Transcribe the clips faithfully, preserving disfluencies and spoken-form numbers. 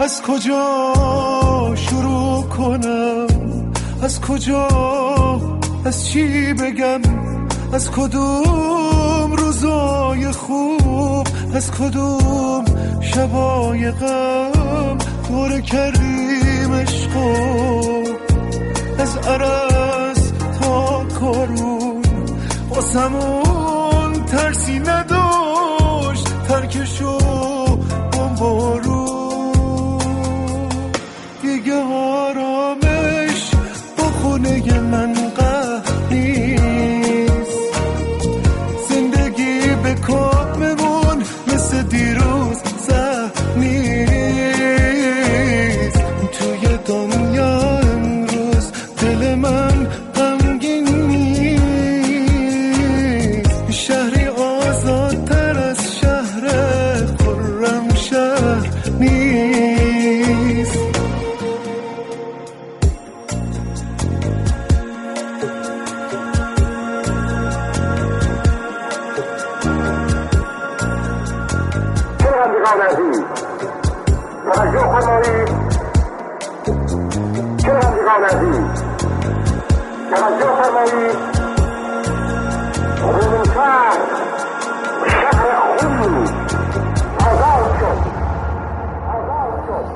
از کجا شروع کنم، از کجا، از چی بگم، از کدوم روزای خوب، از کدوم شبای غم دوره کردیم عشقو، از عرس تا کارون واسمون ترسی نداشت، ترکشو بمبارون. دیگه آرامش با خونه من قهر نیست، زندگی به کاممون مثل دیروز زهر نیست. توی دنیا امروز دل من غمگین نیست، شهری آزادتر از شهر خرم شهر نیست. شنوندگان عزیز توجه فرمایید، شنوندگان عزیز توجه فرمایید. روزشهر شهر خوبی آزاد شد، آزاد شد.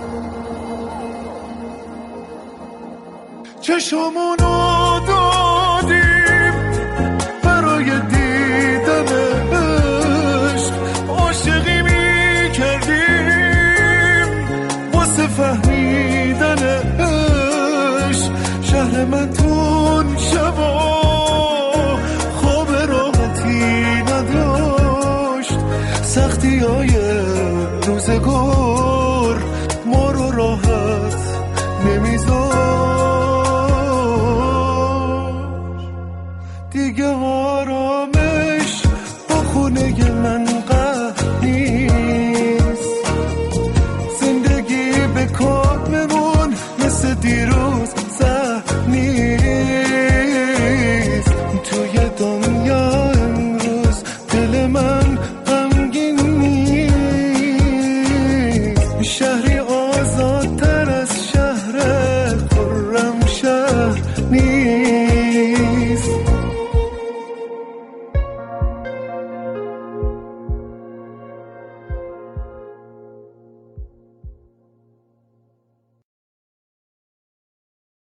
چشمونو دادیم برای دیدن عشق، عاشقی می کردیم واسه فهمیدن عشق. شهر من تون شبا خواب راحتی نداشت، سختی های روزگار ما رو راحت نمیذاشت. دیگه آرامش با خونه من قهر نیست، زندگی به کاممون مثل دیروز زهر نیست. توی دنیا امروز دل من غمگین نیست، شهری